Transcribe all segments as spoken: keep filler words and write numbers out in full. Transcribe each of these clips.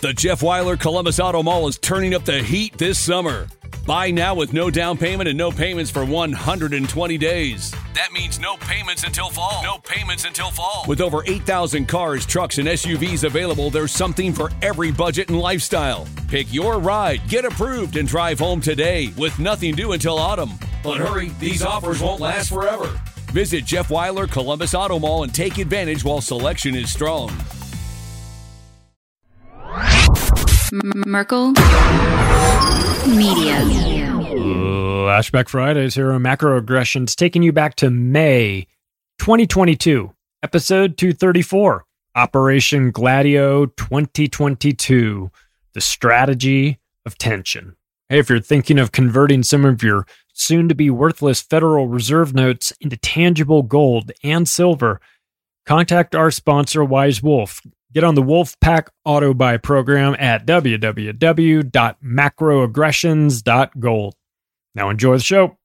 The Jeff Weiler Columbus Auto Mall is turning up the heat this summer. Buy now with no down payment and no payments for one hundred twenty days. That means no payments until fall. No payments until fall. With over eight thousand cars, trucks, and S U Vs available, there's something for every budget and lifestyle. Pick your ride, get approved, and drive home today with nothing due until autumn. But hurry, these offers won't last forever. Visit Jeff Weiler Columbus Auto Mall and take advantage while selection is strong. Merkel Media. Flashback Fridays here on Macroaggressions, taking you back to May twenty twenty-two, episode two thirty-four, Operation Gladio twenty twenty-two, the strategy of tension. Hey, if you're thinking of converting some of your soon-to-be worthless Federal Reserve notes into tangible gold and silver, contact our sponsor, Wise Wolf. Get on the Wolfpack Auto Buy program at w w w dot macroaggressions dot gold. Now enjoy the show.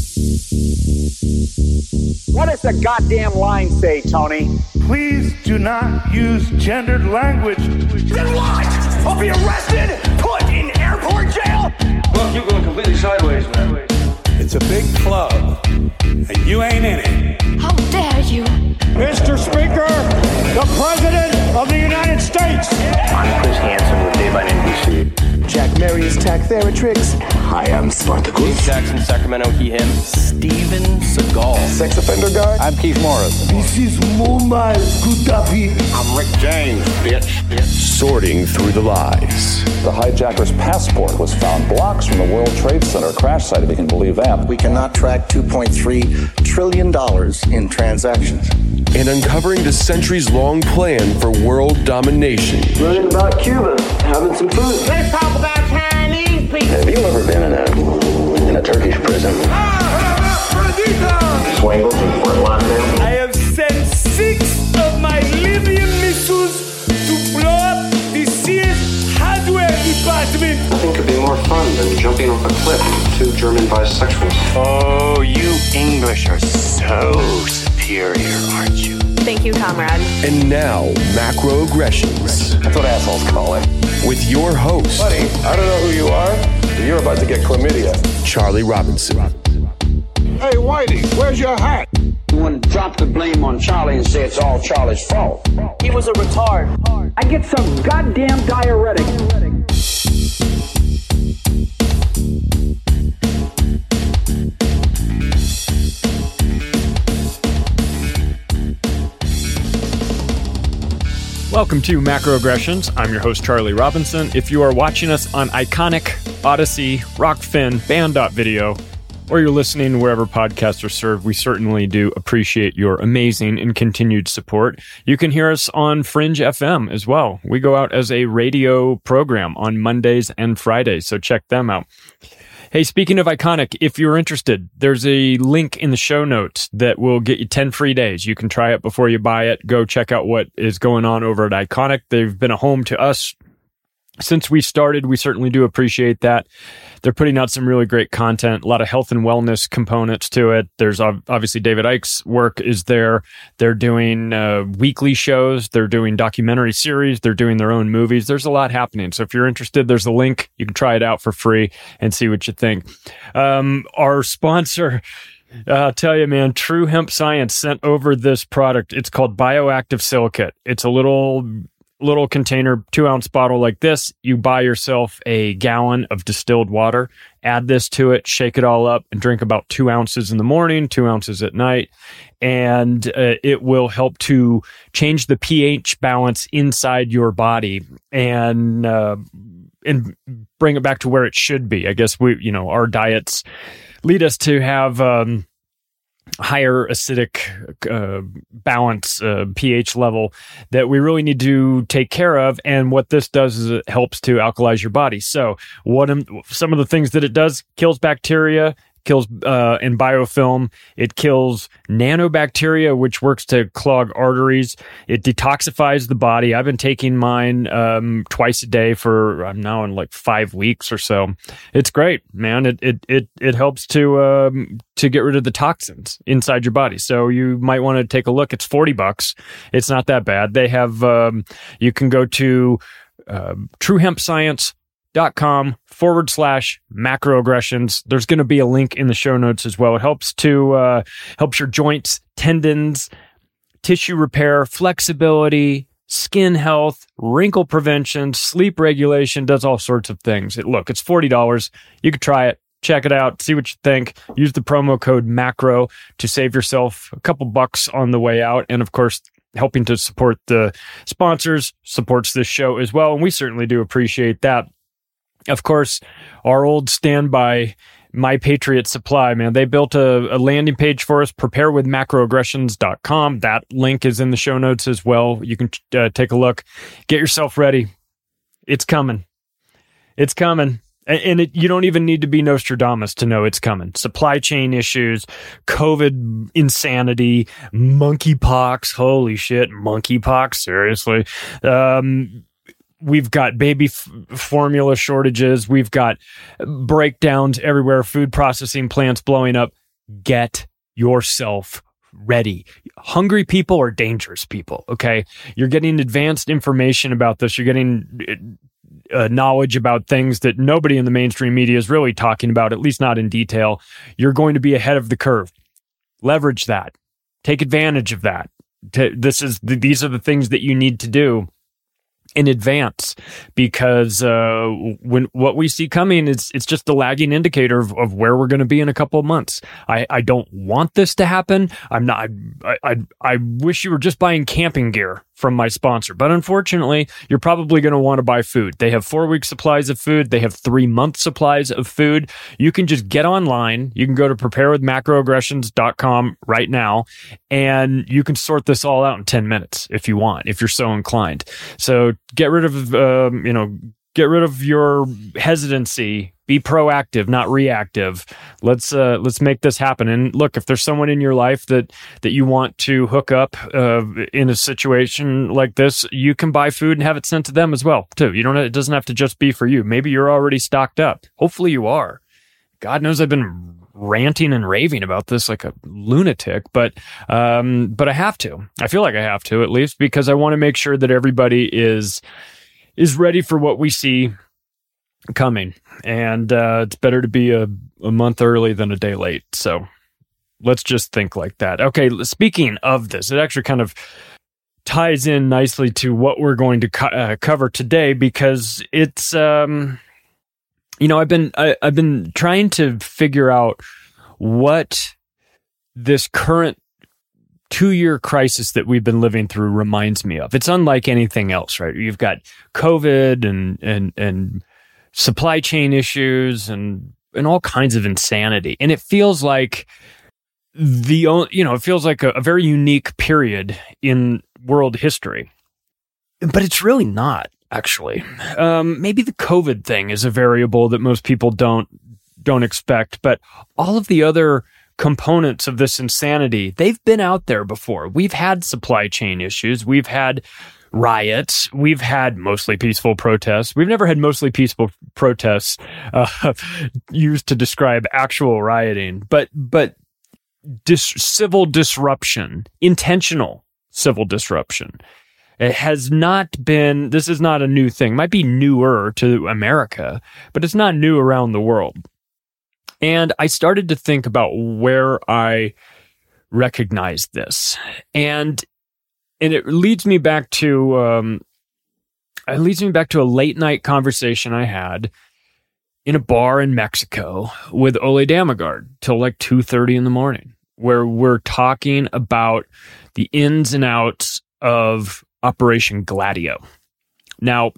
What does the goddamn line say, Tony? Please do not use gendered language. Then what? I'll be arrested, put in airport jail? Look, you're going completely sideways, man. It's a big club, and you ain't in it. How dare you? Mister Speaker, the President of the United States. I'm Chris Hansen with Dave on N B C. Jack Marius Tack Theratrix. Hi, I'm Spartacus. Jackson, Sacramento, he, him. Steven Seagal. Sex offender guy. I'm Keith Morris. This is Muammar Gaddafi. I'm Rick James, bitch. bitch. Sorting through the lies. The hijacker's passport was found blocks from the World Trade Center crash site, if you can believe that. We cannot track two point three trillion dollars in transactions. And uncovering the centuries-long plan for world domination. Learning about Cuba, having some food. Let's talk about Chinese people. Have you ever been in a in a Turkish prison? Swangles in Fort Lauderdale. I have sent six of my Libyan missiles to blow up the Sears hardware department. Nothing could be more fun than jumping off a cliff with two German bisexuals. Oh, you English are so superior, aren't you? Thank you, comrade. And now, Macroaggressions. That's what assholes call it. With your host, Buddy, I don't know who you are, but you're about to get chlamydia. Charlie Robinson. Hey, Whitey, where's your hat? You want to drop the blame on Charlie and say it's all Charlie's fault. He was a retard. I get some goddamn diuretic. Welcome to Macroaggressions. I'm your host, Charlie Robinson. If you are watching us on Iconic, Odyssey, Rockfin, Band.video, or you're listening wherever podcasts are served, we certainly do appreciate your amazing and continued support. You can hear us on Fringe F M as well. We go out as a radio program on Mondays and Fridays, so check them out. Hey, speaking of Iconic, if you're interested, there's a link in the show notes that will get you ten free days. You can try it before you buy it. Go check out what is going on over at Iconic. They've been a home to us since we started. We certainly do appreciate that. They're putting out some really great content, a lot of health and wellness components to it. There's obviously David Icke's work is there. They're doing uh, weekly shows. They're doing documentary series. They're doing their own movies. There's a lot happening. So if you're interested, there's a link. You can try it out for free and see what you think. Um, our sponsor, uh, I'll tell you, man, True Hemp Science sent over this product. It's called Bioactive Silicate. It's a little... little container, two ounce bottle like this. You buy yourself a gallon of distilled water, add this to it, shake it all up, and drink about two ounces in the morning, two ounces at night. And uh, it will help to change the pH balance inside your body and, uh, and bring it back to where it should be. I guess we, you know, our diets lead us to have, um, higher acidic uh, balance uh, pH level that we really need to take care of. And what this does is it helps to alkalize your body. So what am, some of the things that it does, kills bacteria, kills uh, in biofilm. It kills nanobacteria, which works to clog arteries. It detoxifies the body. I've been taking mine um, twice a day for I'm now in like five weeks or so. It's great, man. It it it it helps to um, to get rid of the toxins inside your body. So you might want to take a look. It's forty bucks. It's not that bad. They have um, you can go to uh, truehempscience.com forward slash macroaggressions. There's going to be a link in the show notes as well. It helps to uh, helps your joints, tendons, tissue repair, flexibility, skin health, wrinkle prevention, sleep regulation, does all sorts of things. It, look, it's forty dollars. You could try it. Check it out. See what you think. Use the promo code MACRO to save yourself a couple bucks on the way out. And of course, helping to support the sponsors supports this show as well. And we certainly do appreciate that. Of course, our old standby My Patriot Supply, man, they built a, a landing page for us, prepare with macroaggressions dot com. That link is in the show notes as well. You can uh, take a look. Get yourself ready. It's coming. It's coming. And, and it, you don't even need to be Nostradamus to know it's coming. Supply chain issues, COVID insanity, monkeypox. Holy shit, monkeypox, seriously. Um... We've got baby f- formula shortages. We've got breakdowns everywhere. Food processing plants blowing up. Get yourself ready. Hungry people are dangerous people, okay? You're getting advanced information about this. You're getting uh, knowledge about things that nobody in the mainstream media is really talking about, at least not in detail. You're going to be ahead of the curve. Leverage that. Take advantage of that. T- this is the, these are the things that you need to do in advance, because uh, when what we see coming is it's just a lagging indicator of, of where we're going to be in a couple of months. I, I don't want this to happen. I'm not. I, I I wish you were just buying camping gear from my sponsor, but unfortunately, you're probably going to want to buy food. They have four week supplies of food. They have three month supplies of food. You can just get online. You can go to prepare with macroaggressions dot com right now, and you can sort this all out in ten minutes if you want, if you're so inclined. So get rid of, um, you know, get rid of your hesitancy. Be proactive, not reactive. Let's uh, let's make this happen. And look, if there's someone in your life that that you want to hook up uh, in a situation like this, you can buy food and have it sent to them as well, too. You don't. It doesn't have to just be for you. Maybe you're already stocked up. Hopefully, you are. God knows I've been ranting and raving about this like a lunatic, but um, but I have to. I feel like I have to, at least, because I want to make sure that everybody is is ready for what we see coming. And uh, it's better to be a, a month early than a day late. So let's just think like that. Okay, speaking of this, it actually kind of ties in nicely to what we're going to co- uh, cover today, because it's, um, you know, I've been I, I've been trying to figure out what this current two-year crisis that we've been living through reminds me of. It's unlike anything else, right? You've got COVID and and and supply chain issues and and all kinds of insanity, and it feels like the you know it feels like a, a very unique period in world history, but it's really not, actually. Um, maybe the COVID thing is a variable that most people don't don't expect, but all of the other components of this insanity, they've been out there before. We've had supply chain issues. We've had riots. We've had mostly peaceful protests. We've never had mostly peaceful protests uh, used to describe actual rioting, but but dis- civil disruption, intentional civil disruption. It has not been, this is not a new thing. It might be newer to America, but it's not new around the world. And I started to think about where I recognized this. And And it leads me back to um, it leads me back to a late night conversation I had in a bar in Mexico with Ole Damagard till like two thirty in the morning, where we're talking about the ins and outs of Operation Gladio. Now,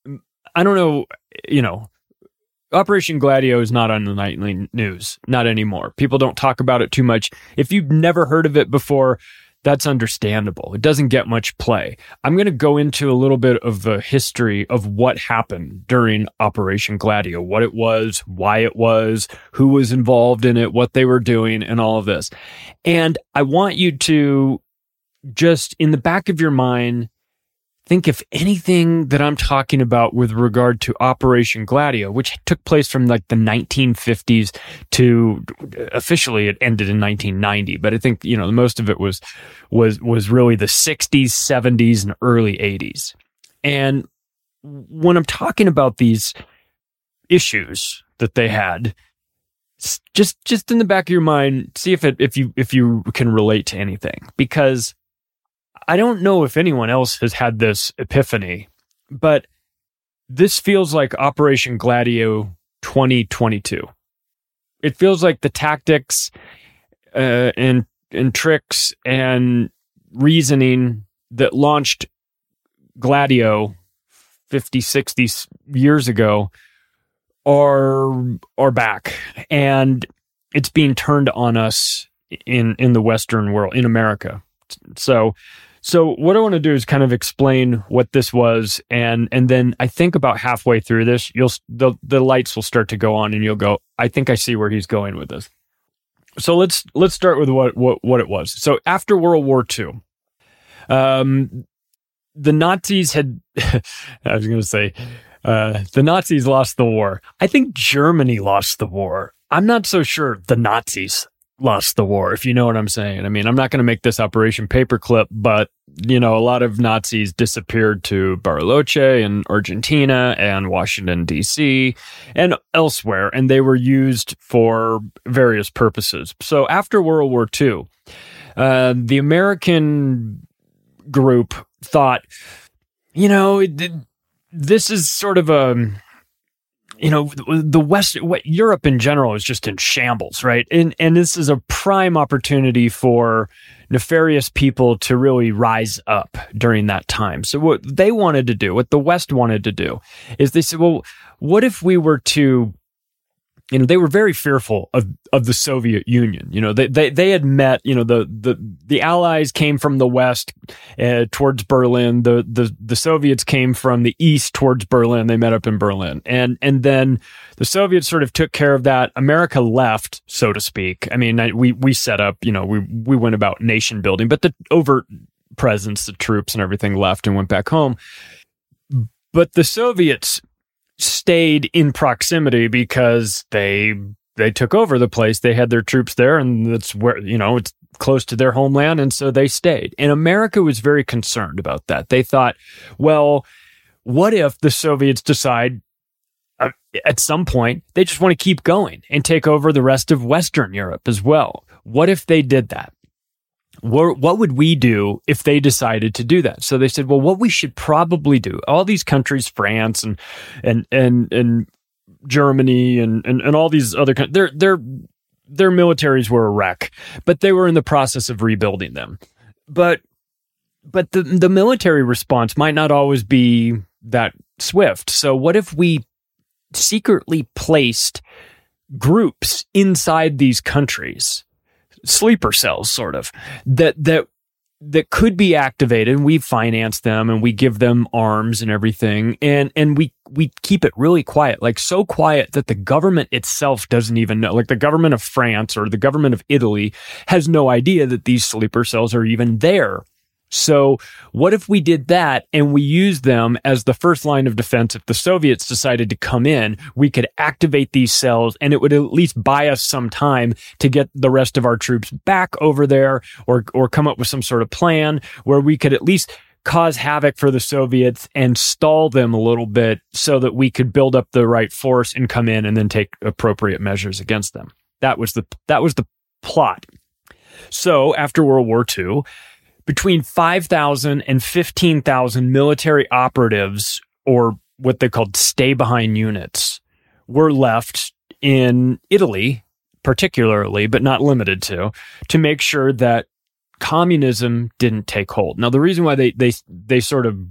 I don't know, you know, Operation Gladio is not on the nightly news, not anymore. People don't talk about it too much. If you've never heard of it before, that's understandable. It doesn't get much play. I'm going to go into a little bit of the history of what happened during Operation Gladio, what it was, why it was, who was involved in it, what they were doing, and all of this. And I want you to just, in the back of your mind, think if anything that I'm talking about with regard to Operation Gladio, which took place from like the nineteen fifties to officially it ended in nineteen ninety, but I think, you know, most of it was was was really the sixties, seventies, and early eighties. And when I'm talking about these issues that they had, just just in the back of your mind, see if it if you if you can relate to anything, because I don't know if anyone else has had this epiphany, but this feels like Operation Gladio twenty twenty-two. It feels like the tactics uh, and and tricks and reasoning that launched Gladio fifty, sixty years ago are are back, and it's being turned on us in in the Western world, in America. So so what I want to do is kind of explain what this was, and and then I think about halfway through this, you'll the the lights will start to go on, and you'll go, I think I see where he's going with this. So let's let's start with what what what it was. So after World War Two, um, the Nazis had I was going to say. Uh, the Nazis lost the war. I think Germany lost the war. I'm not so sure the Nazis lost the war, if you know what I'm saying. I mean, I'm not going to make this Operation Paperclip, but, you know, a lot of Nazis disappeared to Bariloche and Argentina and Washington, D C and elsewhere, and they were used for various purposes. So after World War Two, uh, the American group thought, you know, it did, this is sort of a, you know, the West, what Europe in general is just in shambles, right? And and this is a prime opportunity for nefarious people to really rise up during that time. So what they wanted to do, what the West wanted to do, is they said, well, what if we were to, you know, they were very fearful of, of the Soviet Union. You know, they, they, they had met, you know, the, the, the Allies came from the West uh, towards Berlin. The, the, the Soviets came from the East towards Berlin. They met up in Berlin. And, and then the Soviets sort of took care of that. America left, so to speak. I mean, I, we, we set up, you know, we, we went about nation building, but the overt presence, the troops and everything left and went back home. But the Soviets stayed in proximity because they they took over the place. They had their troops there, and that's where, you know, it's close to their homeland, and so they stayed. And America was very concerned about that. They thought, well, what if the Soviets decide uh, at some point they just want to keep going and take over the rest of Western Europe as well? What if they did that? What, what would we do if they decided to do that? So they said, well, what we should probably do, all these countries, France and and and and Germany and and, and all these other countries, their their their militaries were a wreck, but they were in the process of rebuilding them. But but the the military response might not always be that swift. So what if we secretly placed groups inside these countries, sleeper cells, sort of, that that that could be activated, and we finance them and we give them arms and everything, and and we we keep it really quiet, like so quiet that the government itself doesn't even know. Like the government of France or the government of Italy has no idea that these sleeper cells are even there. So what if we did that and we used them as the first line of defense? If the Soviets decided to come in, we could activate these cells, and it would at least buy us some time to get the rest of our troops back over there, or or come up with some sort of plan where we could at least cause havoc for the Soviets and stall them a little bit so that we could build up the right force and come in and then take appropriate measures against them. That was the that was the plot. So after World War Two, between five thousand and fifteen thousand military operatives, or what they called stay-behind units, were left in Italy, particularly, but not limited to, to make sure that communism didn't take hold. Now, the reason why they they they sort of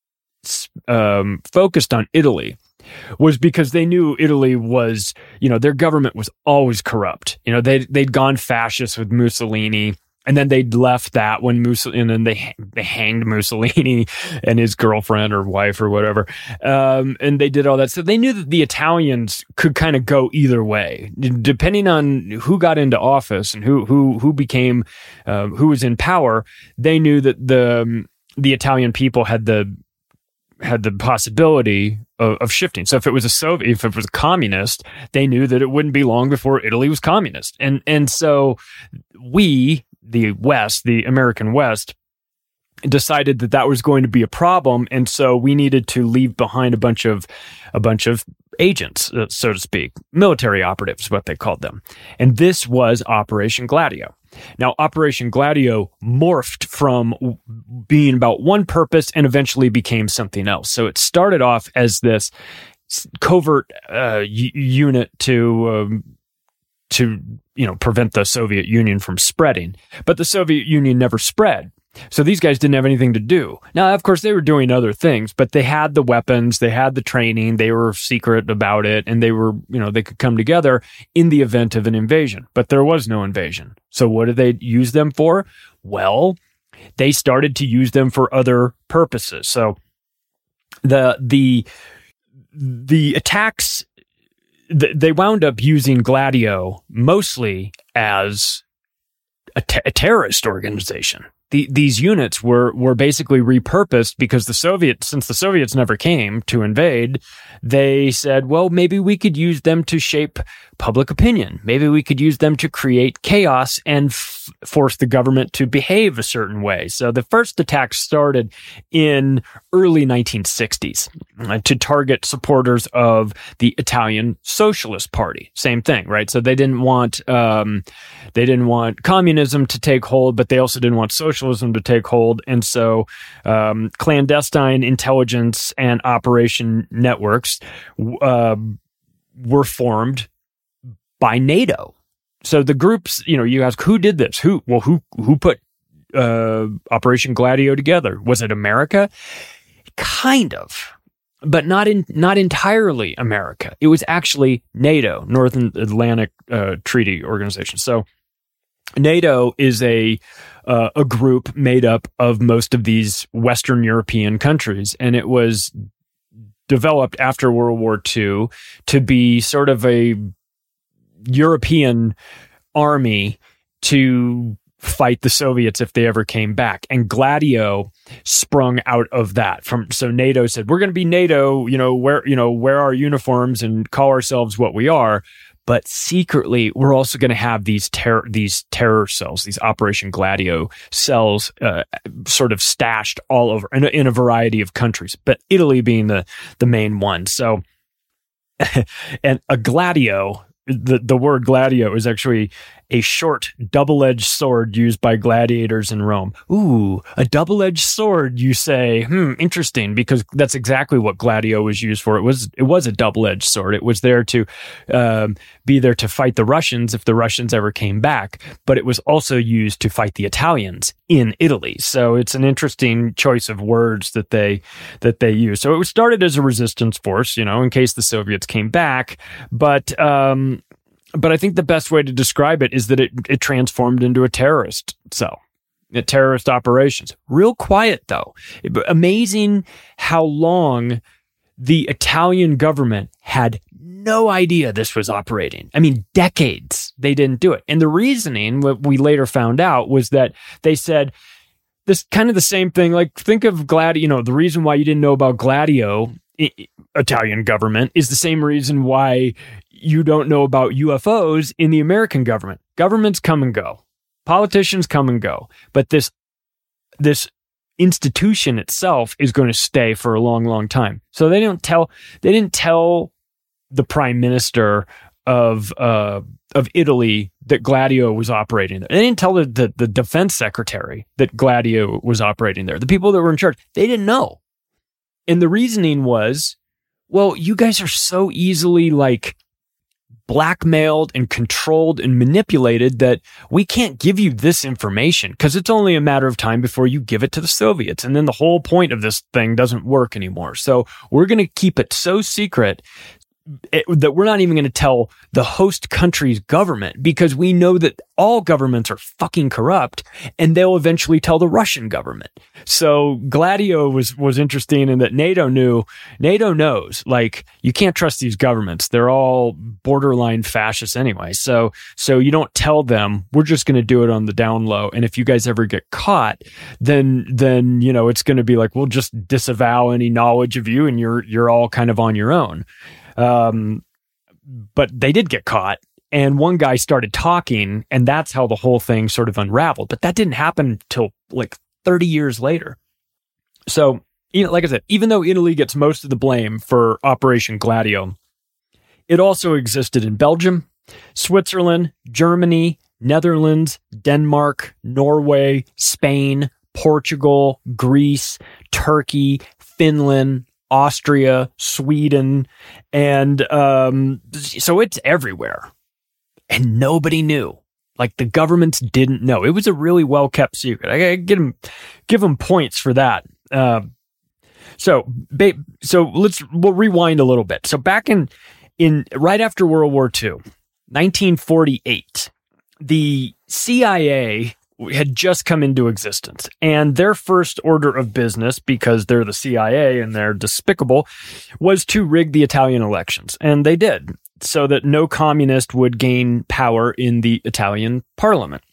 um, focused on Italy was because they knew Italy was, you know, their government was always corrupt. You know, they they'd gone fascist with Mussolini. And then they'd left that when Mussolini, and then they they hanged Mussolini and his girlfriend or wife or whatever. Um, and they did all that. So they knew that the Italians could kind of go either way, depending on who got into office and who who who became uh, who was in power. They knew that the um, the Italian people had the had the possibility of, of shifting. So if it was a Soviet, if it was a communist, they knew that it wouldn't be long before Italy was communist. And and so we, the West, the American West, decided that that was going to be a problem, and so we needed to leave behind a bunch of a bunch of agents, uh, so to speak, military operatives, what they called them. And this was Operation Gladio. Now, Operation Gladio morphed from being about one purpose and eventually became something else. So it started off as this covert uh, u- unit to um, to you know prevent the Soviet Union from spreading, but the Soviet Union never spread. So these guys didn't have anything to do. Now, of course, they were doing other things, but they had the weapons, they had the training, they were secret about it, and they were, you know, they could come together in the event of an invasion. But there was no invasion. So what did they use them for? Well, they started to use them for other purposes. So the the the attacks, they wound up using Gladio mostly as a, te- a terrorist organization. The, these units were were basically repurposed because the Soviets, since the Soviets never came to invade, they said, well, maybe we could use them to shape public opinion. Maybe we could use them to create chaos and f- force the government to behave a certain way. So the first attack started in early nineteen sixties uh, to target supporters of the Italian Socialist Party. Same thing, right? So they didn't want um, they didn't want communism to take hold, but they also didn't want socialism to take hold. And so um, clandestine intelligence and operation networks uh, were formed by NATO. So the groups, you know, you ask, who did this? Who? Well, who who put uh, Operation Gladio together? Was it America? Kind of, but not in not entirely America. It was actually NATO, Northern Atlantic uh, Treaty Organization. So NATO is a uh, a group made up of most of these Western European countries, and it was developed after World War Two to be sort of a European army to fight the Soviets if they ever came back. And Gladio sprung out of that. From so NATO said, we're going to be NATO, you know, wear, you know, wear our uniforms and call ourselves what we are. But secretly, we're also going to have these terror, these terror cells, these Operation Gladio cells, uh, sort of stashed all over in a, in a variety of countries, but Italy being the, the main one. So, and a Gladio, The the word gladio is actually a short, double-edged sword used by gladiators in Rome. Ooh, a double-edged sword, you say? Hmm, interesting, because that's exactly what gladio was used for. It was it was a double-edged sword. It was there to um, be there to fight the Russians if the Russians ever came back, but it was also used to fight the Italians in Italy. So it's an interesting choice of words that they that they use. So it was started as a resistance force, you know, in case the Soviets came back, but um, But I think the best way to describe it is that it, it transformed into a terrorist cell, a terrorist operations. Real quiet, though. Amazing how long the Italian government had no idea this was operating. I mean, decades they didn't do it. And the reasoning, what we later found out, was that they said this kind of the same thing. Like, think of Gladio, you know, the reason why you didn't know about Gladio, I- Italian government, is the same reason why you don't know about U F Os in the American government. Governments come and go. Politicians come and go. But this this institution itself is going to stay for a long, long time. So they don't tell they didn't tell the prime minister of uh, of Italy that Gladio was operating there. They didn't tell the, the the defense secretary that Gladio was operating there. The people that were in charge, they didn't know. And the reasoning was, well, you guys are so easily like blackmailed and controlled and manipulated that we can't give you this information because it's only a matter of time before you give it to the Soviets. And then the whole point of this thing doesn't work anymore. So we're going to keep it so secret It, that we're not even going to tell the host country's government, because we know that all governments are fucking corrupt and they'll eventually tell the Russian government. So Gladio was, was interesting in that NATO knew, NATO knows, like, you can't trust these governments. They're all borderline fascists anyway. So, so you don't tell them, we're just going to do it on the down low. And if you guys ever get caught, then, then, you know, it's going to be like, we'll just disavow any knowledge of you and you're, you're all kind of on your own. Um, but they did get caught, and one guy started talking, and that's how the whole thing sort of unraveled. But that didn't happen until like thirty years later. So, you know, like I said, even though Italy gets most of the blame for Operation Gladio, it also existed in Belgium, Switzerland, Germany, Netherlands, Denmark, Norway, Spain, Portugal, Greece, Turkey, Finland, Austria, Sweden, and um, so it's everywhere. And nobody knew. Like, the governments didn't know. It was a really well-kept secret. I gotta give them, give them points for that. Uh, so, ba- so let's we'll rewind a little bit. So back in in right after World War Two, nineteen forty-eight, the C I A had just come into existence, and their first order of business, because they're the C I A and they're despicable, was to rig the Italian elections, and they did, so that no communist would gain power in the Italian parliament.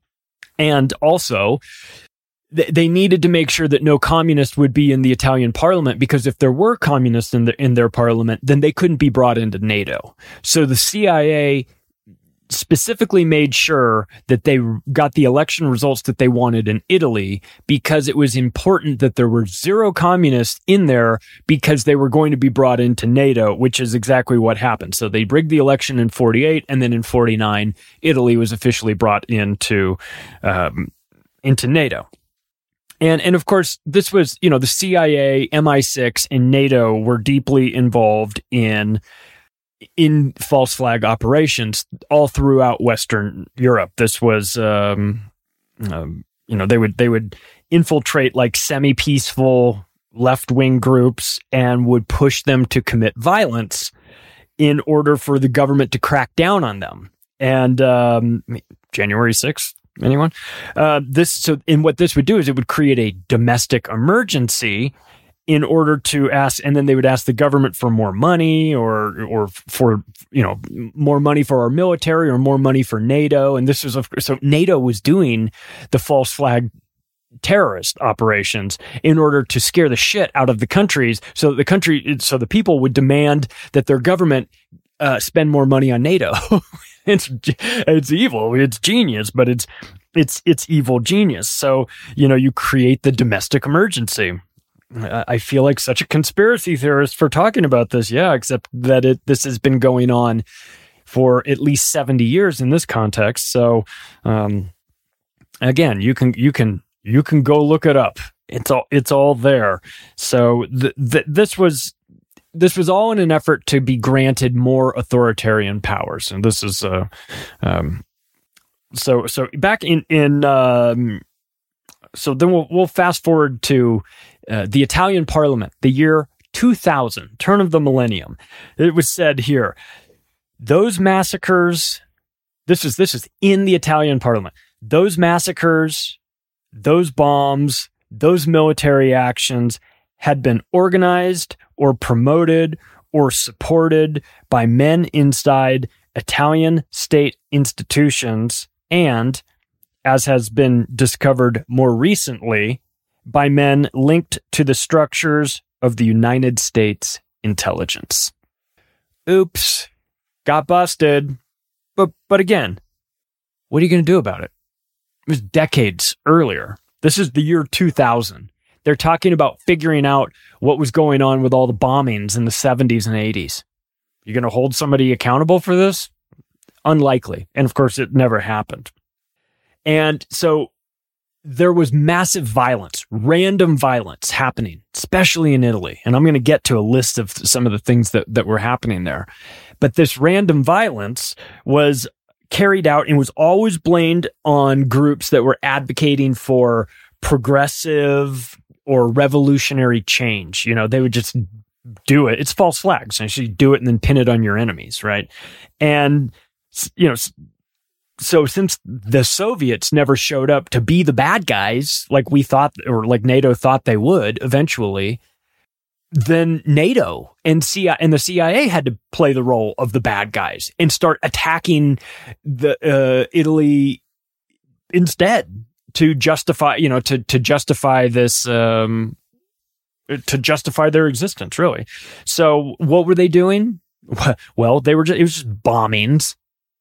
And also, th- they needed to make sure that no communist would be in the Italian parliament, because if there were communists in, the, in their parliament, then they couldn't be brought into NATO. So the C I A specifically made sure that they got the election results that they wanted in Italy, because it was important that there were zero communists in there, because they were going to be brought into NATO, which is exactly what happened. So they rigged the election in forty-eight, and then in forty-nine, Italy was officially brought into um, into NATO. And and of course, this was, you know, the C I A, M I six, and NATO were deeply involved in in false flag operations all throughout Western Europe. This was, um, um, you know, they would they would infiltrate like semi-peaceful left-wing groups and would push them to commit violence in order for the government to crack down on them. And um, January sixth, anyone? Uh, this so, and what this would do is it would create a domestic emergency in order to ask, and then they would ask the government for more money, or or for, you know, more money for our military, or more money for NATO. And this was, so NATO was doing the false flag terrorist operations in order to scare the shit out of the countries, so that the country, so the people would demand that their government uh, spend more money on NATO. it's it's evil, it's genius, but it's it's it's evil genius. So, you know, you create the domestic emergency. I feel like such a conspiracy theorist for talking about this. Yeah, except that it this has been going on for at least seventy years in this context. So, um, again, you can you can you can go look it up. It's all it's all there. So th- th- this was this was all in an effort to be granted more authoritarian powers, and this is uh, um, so so back in in um, so then we'll we'll fast forward to Uh, the Italian Parliament, the year two thousand, turn of the millennium. It was said here, those massacres, this is this is in the Italian Parliament, those massacres, those bombs, those military actions had been organized or promoted or supported by men inside Italian state institutions, and, as has been discovered more recently, by men linked to the structures of the United States intelligence. Oops, got busted. But but again, what are you going to do about it? It was decades earlier. This is the year two thousand. They're talking about figuring out what was going on with all the bombings in the seventies and eighties. You're going to hold somebody accountable for this? Unlikely. And of course, it never happened. And so there was massive violence, random violence happening, especially in Italy. And I'm going to get to a list of some of the things that, that were happening there. But this random violence was carried out and was always blamed on groups that were advocating for progressive or revolutionary change. You know, they would just do it. It's false flags. So you do it and then pin it on your enemies, right? And, you know, so since the Soviets never showed up to be the bad guys, like we thought, or like NATO thought they would eventually, then NATO and C I A and the C I A had to play the role of the bad guys and start attacking the uh, Italy instead to justify, you know, to to justify this, um, to justify their existence, really. So what were they doing? Well, they were just, it was just bombings.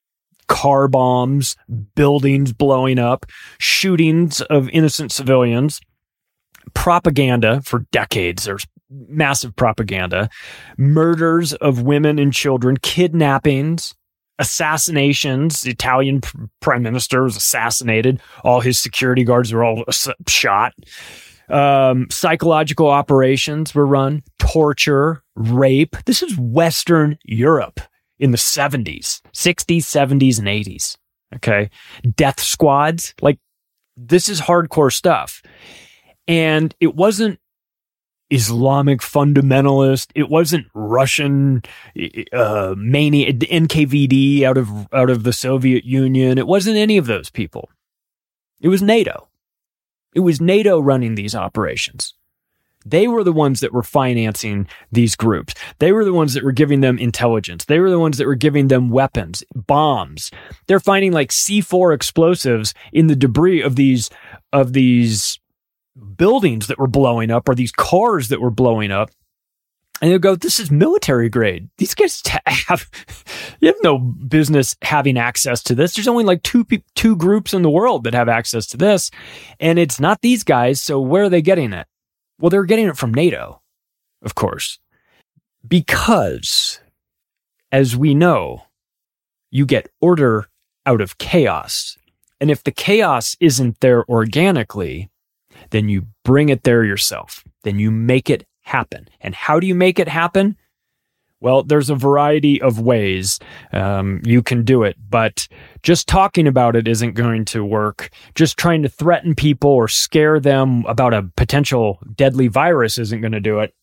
Car bombs, buildings blowing up, shootings of innocent civilians. propaganda for decades. There's massive propaganda, murders of women and children, kidnappings, assassinations. The Italian pr- prime minister was assassinated. All his security guards were all ass- shot. Um, psychological operations were run, torture, rape. This is Western Europe in the seventies, sixties, seventies, and eighties. Okay. Death squads. Like, this is hardcore stuff. And it wasn't Islamic fundamentalist. It wasn't Russian uh, mania, N K V D out of out of the Soviet Union. It wasn't any of those people. It was NATO. It was NATO running these operations. They were the ones that were financing these groups. They were the ones that were giving them intelligence. They were the ones that were giving them weapons, bombs. They're finding like C four explosives in the debris of these of these buildings that were blowing up, or these cars that were blowing up. And they'll go, this is military grade. These guys have, you have no business having access to this. There's only like two, two groups in the world that have access to this. And it's not these guys. So where are they getting it? Well, they're getting it from NATO, of course, because as we know, you get order out of chaos. And if the chaos isn't there organically, then you bring it there yourself. Then you make it happen. And how do you make it happen? Well, there's a variety of ways um, you can do it, but just talking about it isn't going to work. Just trying to threaten people or scare them about a potential deadly virus isn't going to do it.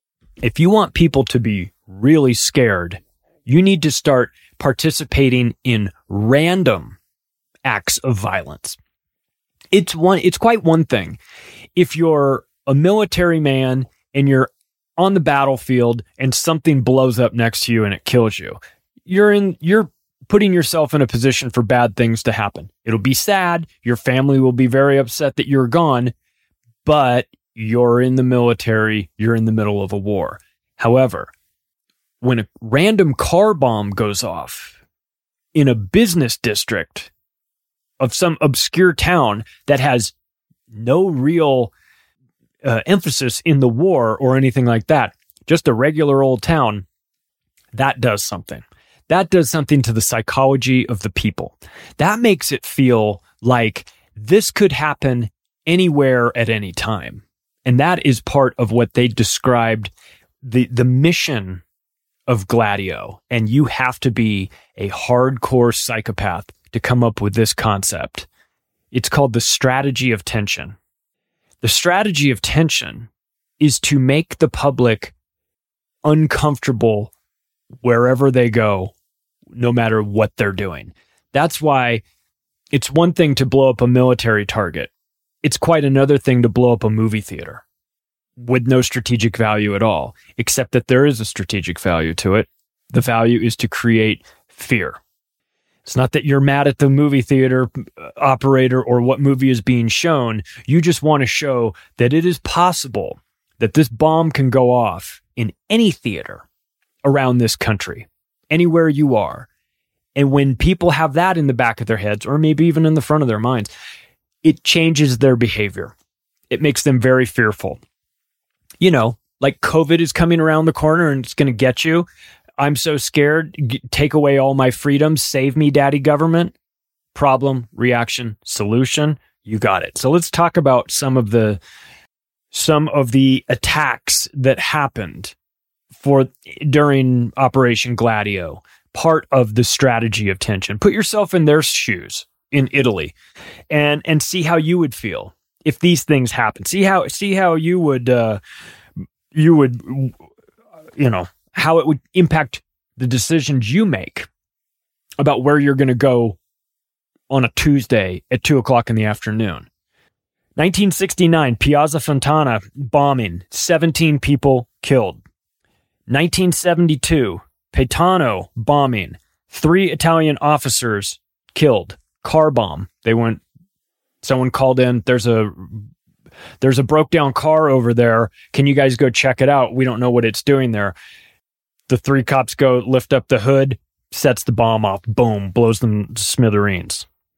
If you want people to be really scared, you need to start participating in random acts of violence. It's one, it's quite one thing if you're a military man and you're on the battlefield and something blows up next to you and it kills you. You're in, you're putting yourself in a position for bad things to happen. It'll be sad. Your family will be very upset that you're gone, but you're in the military. You're in the middle of a war. However, when a random car bomb goes off in a business district of some obscure town that has no real uh, emphasis in the war or anything like that, just a regular old town, that does something. That does something to the psychology of the people. That makes it feel like this could happen anywhere at any time. And that is part of what they described the, the mission of Gladio. And you have to be a hardcore psychopath to come up with this concept. It's called the strategy of tension. The strategy of tension is to make the public uncomfortable wherever they go, no matter what they're doing. That's why it's one thing to blow up a military target. It's quite another thing to blow up a movie theater with no strategic value at all, except that there is a strategic value to it. The value is to create fear. It's not that you're mad at the movie theater operator or what movie is being shown. You just want to show that it is possible that this bomb can go off in any theater around this country, anywhere you are. And when people have that in the back of their heads, or maybe even in the front of their minds, it changes their behavior. It makes them very fearful. You know, like COVID is coming around the corner and it's going to get you. I'm so scared. G- take away all my freedoms. Save me, daddy government. Problem, reaction, solution. You got it. So let's talk about some of the some of the attacks that happened for during Operation Gladio. Part of the strategy of tension. Put yourself in their shoes in Italy, and and see how you would feel if these things happen. See how see how you would uh, you would you know. how it would impact the decisions you make about where you're going to go on a Tuesday at two o'clock in the afternoon. nineteen sixty-nine, Piazza Fontana bombing, seventeen people killed. nineteen seventy-two, Paetano bombing, three Italian officers killed. Car bomb. They went, someone called in, there's a there's a broke down car over there. Can you guys go check it out? We don't know what it's doing there. The three cops go lift up the hood, sets the bomb off, boom, blows them to smithereens.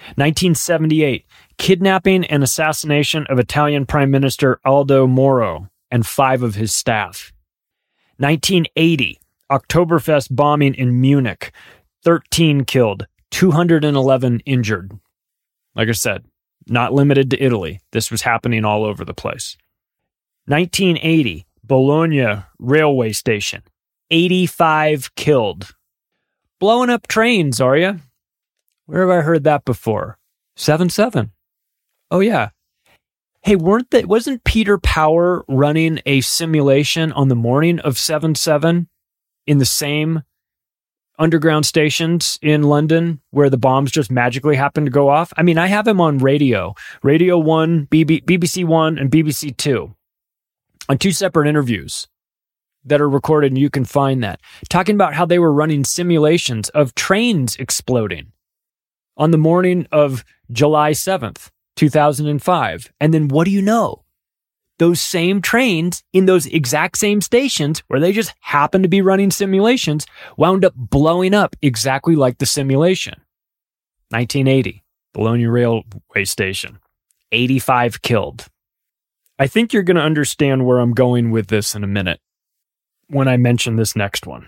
nineteen seventy-eight, kidnapping and assassination of Italian Prime Minister Aldo Moro and five of his staff. nineteen eighty, Oktoberfest bombing in Munich, thirteen killed, two hundred eleven injured. Like I said, not limited to Italy. This was happening all over the place. nineteen eighty, Bologna railway station, eighty-five killed. Blowing up trains, are you? Where have I heard that before? seven seven. Oh, yeah. Hey, weren't that, wasn't Peter Power running a simulation on the morning of seven seven in the same underground stations in London where the bombs just magically happened to go off? I mean, I have him on radio, Radio one, B B, B B C one, and B B C two on two separate interviews that are recorded, and you can find that, talking about how they were running simulations of trains exploding on the morning of July seventh, two thousand five. And then what do you know? Those same trains in those exact same stations where they just happened to be running simulations wound up blowing up exactly like the simulation. nineteen eighty, Bologna railway station, eighty-five killed. I think you're going to understand where I'm going with this in a minute when I mention this next one.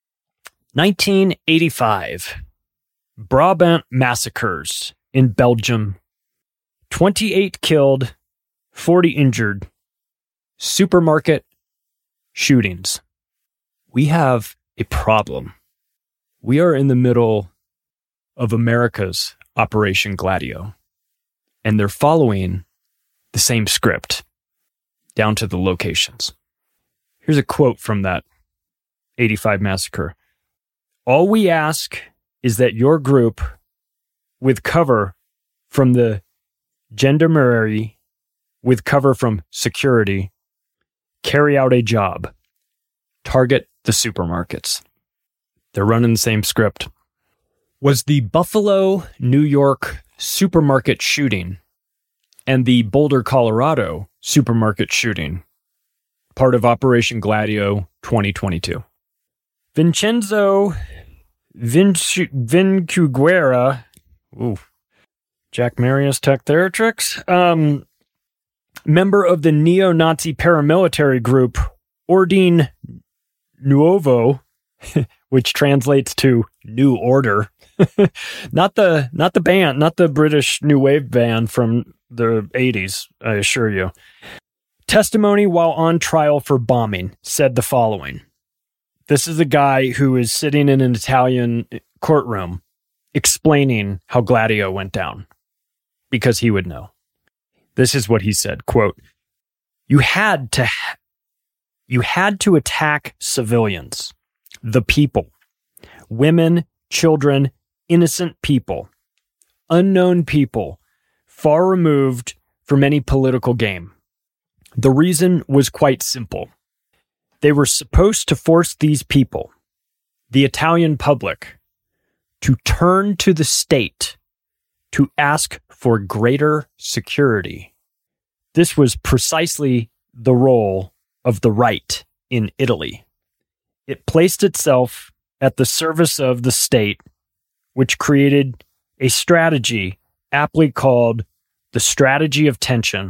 nineteen eighty-five, Brabant massacres in Belgium, twenty-eight killed, forty injured. Supermarket shootings. We have a problem. We are in the middle of America's Operation Gladio, and they're following the same script down to the locations. Here's a quote from that eighty-five massacre. All we ask is that your group, with cover from the gendarmerie, with cover from security, carry out a job. Target the supermarkets. They're running the same script. Was the Buffalo, New York supermarket shooting and the Boulder, Colorado supermarket shooting part of Operation Gladio twenty twenty-two? Vincenzo Vinci- Vinciguerra, ooh, Jack Marius Tech Theratrix, um, member of the neo-Nazi paramilitary group Ordine Nuovo, which translates to New Order, not the not the band, not the British New Wave band from the eighties, I assure you. Testimony while on trial for bombing said the following. This is a guy who is sitting in an Italian courtroom explaining how Gladio went down, because he would know. This is what he said, quote, you had to, you had to attack civilians, the people, women, children, innocent people, unknown people, far removed from any political game. The reason was quite simple. They were supposed to force these people, the Italian public, to turn to the state to ask for greater security. This was precisely the role of the right in Italy. It placed itself at the service of the state, which created a strategy aptly called the strategy of tension,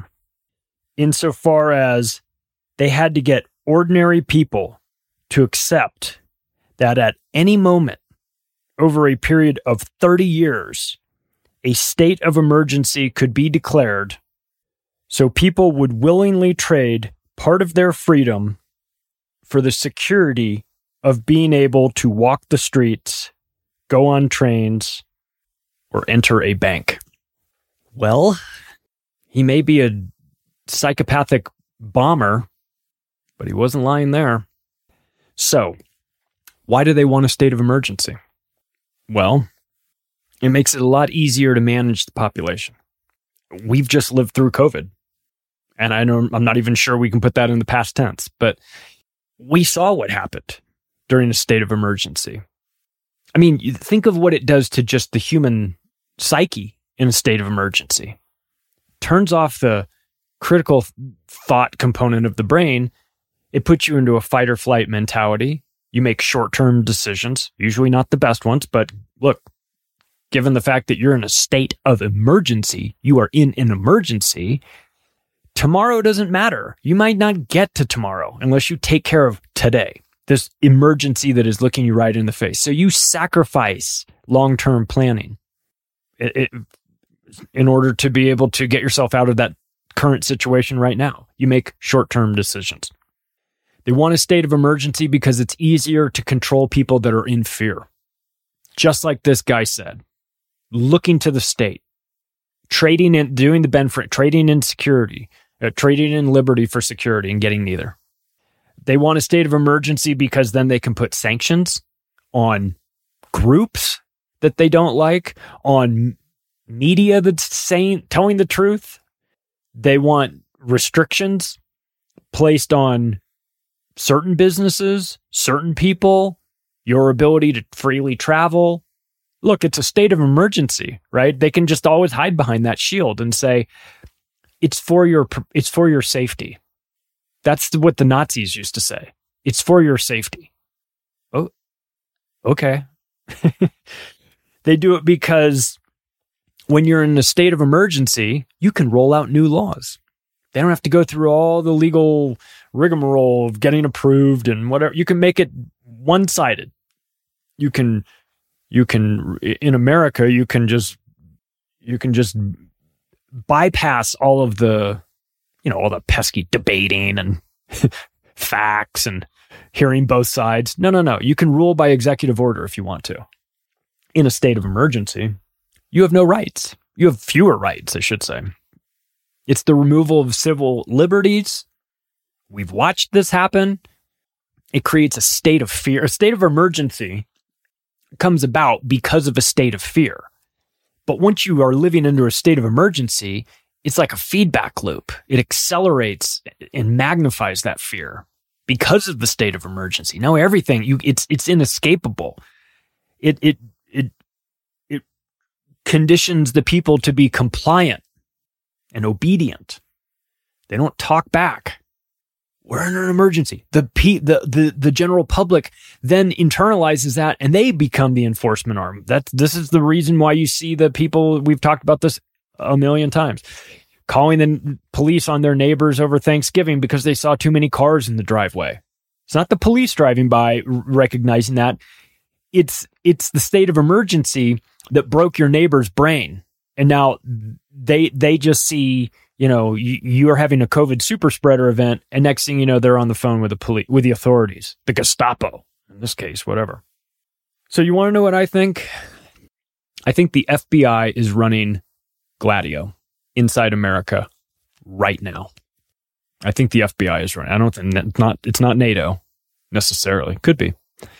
insofar as they had to get ordinary people to accept that at any moment over a period of thirty years, a state of emergency could be declared, so people would willingly trade part of their freedom for the security of being able to walk the streets, go on trains, or enter a bank. Well, he may be a psychopathic bomber, but he wasn't lying there. So, why do they want a state of emergency? Well, it makes it a lot easier to manage the population. We've just lived through COVID, and I know I'm not even sure we can put that in the past tense, but we saw what happened during a state of emergency. I mean, you think of what it does to just the human psyche in a state of emergency. Turns off the critical thought component of the brain. It puts you into a fight or flight mentality. You make short-term decisions, usually not the best ones, but look, given the fact that you're in a state of emergency, you are in an emergency, tomorrow doesn't matter. You might not get to tomorrow unless you take care of today, this emergency that is looking you right in the face. So you sacrifice long-term planning it, it, in order to be able to get yourself out of that current situation right now. You make short-term decisions. They want a state of emergency because it's easier to control people that are in fear. Just like this guy said, looking to the state, trading in, doing the benefit, trading in security, uh, trading in liberty for security and getting neither. They want a state of emergency because then they can put sanctions on groups that they don't like, on media that's saying, telling the truth. They want restrictions placed on certain businesses, certain people, your ability to freely travel. Look, it's a state of emergency, right? They can just always hide behind that shield and say, it's for your, it's for your safety. That's what the Nazis used to say. It's for your safety. Oh, okay. They do it because when you're in a state of emergency, you can roll out new laws. They don't have to go through all the legal rigmarole of getting approved and whatever. You can make it one-sided. You can, you can, in America, you can just, you can just bypass all of the, you know, all the pesky debating and facts and hearing both sides. No, no, no. You can rule by executive order if you want to. In a state of emergency, you have no rights. You have fewer rights, I should say. It's the removal of civil liberties. We've watched this happen. It creates a state of fear. A state of emergency comes about because of a state of fear. But once you are living under a state of emergency, it's like a feedback loop. It accelerates and magnifies that fear because of the state of emergency. Now everything, you, it's it's inescapable. It it it it conditions the people to be compliant and obedient. They don't talk back. We're in an emergency. The, P, the the the general public then internalizes that, and they become the enforcement arm. That's this is the reason why you see the people, we've talked about this a million times, calling the police on their neighbors over Thanksgiving because they saw too many cars in the driveway. It's not the police driving by recognizing that. It's it's the state of emergency that broke your neighbor's brain, and now they they just see, you know, you, you are having a COVID super spreader event, and next thing you know, they're on the phone with the police, with the authorities, the Gestapo, in this case, whatever. So you want to know what I think? I think the F B I is running Gladio inside America right now. I think the F B I is running. I don't think it's not, it's not NATO necessarily. Could be.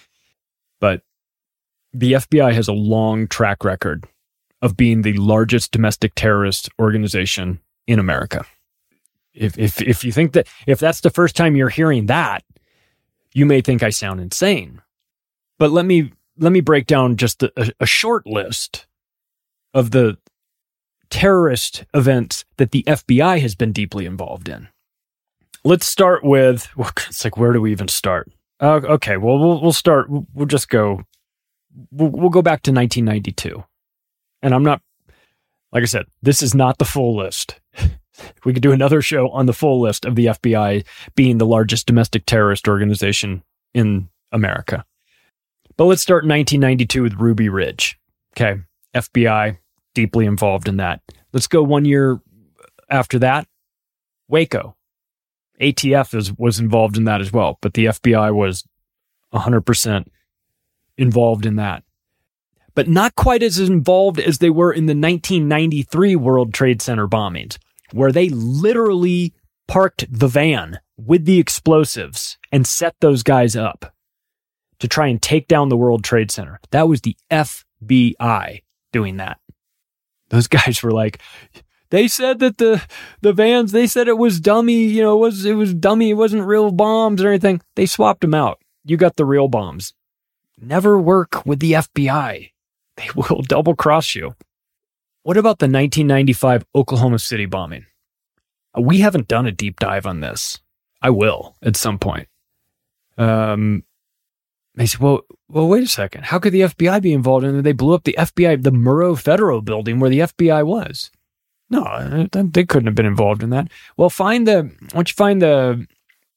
But the F B I has a long track record of being the largest domestic terrorist organization in America. If if if you think that, if that's the first time you're hearing that, you may think I sound insane. But let me let me break down just a, a short list of the terrorist events that the F B I has been deeply involved in. Let's start with, well, it's like, where do we even start? Uh, okay, well, we'll we'll start. We'll just go. We'll, we'll go back to nineteen ninety-two, and I'm not. Like I said, this is not the full list. We could do another show on the full list of the F B I being the largest domestic terrorist organization in America. But let's start in nineteen ninety-two with Ruby Ridge. Okay, F B I deeply involved in that. Let's go one year after that, Waco. A T F is, was involved in that as well, but the F B I was one hundred percent involved in that. But not quite as involved as they were in the nineteen ninety-three World Trade Center bombings, where they literally parked the van with the explosives and set those guys up to try and take down the World Trade Center. That was the F B I doing that. Those guys were like, they said that the the vans, they said it was dummy, you know, it was it was dummy, it wasn't real bombs or anything. They swapped them out. You got the real bombs. Never work with the F B I. They will double cross you. What about the nineteen ninety-five Oklahoma City bombing? We haven't done a deep dive on this. I will at some point. Um, They said, well, well, wait a second. How could the F B I be involved in it? They blew up the F B I, the Murrow Federal building where the F B I was. No, they couldn't have been involved in that. Well, find the, why don't you find the